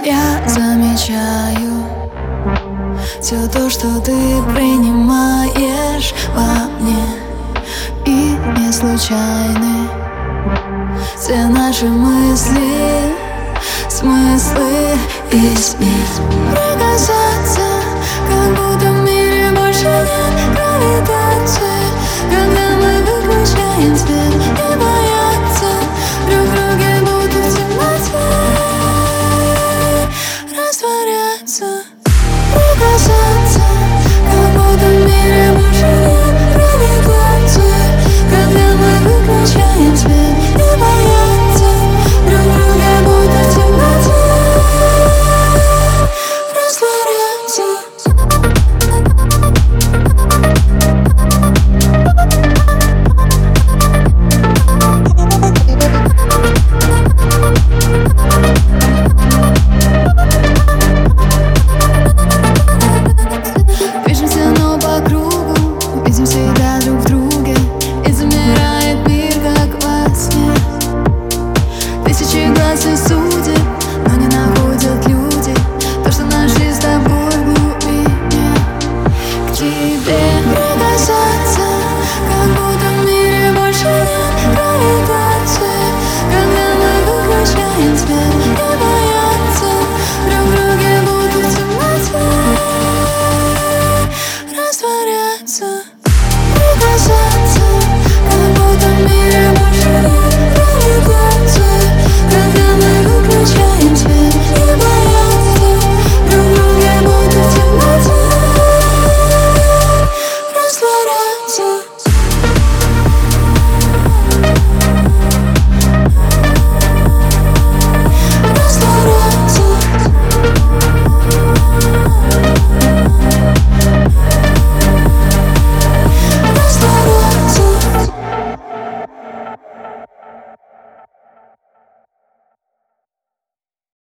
Я замечаю все то, что ты принимаешь во мне, и не случайны все наши мысли, смыслы из них. Прикасаться, как будто в мире больше нет гравитации, когда мы выключаем свет, и бояться друг друга, будто в темноте растворяться. Прикасаться, как будто в мире больше нет гравитации, когда мы выключаем свет, и бояться друг друга, будто в темноте растворяться. Движемся, но по кругу, видим всегда друг в друге, и замирает мир, как во сне. Тысячи глаз и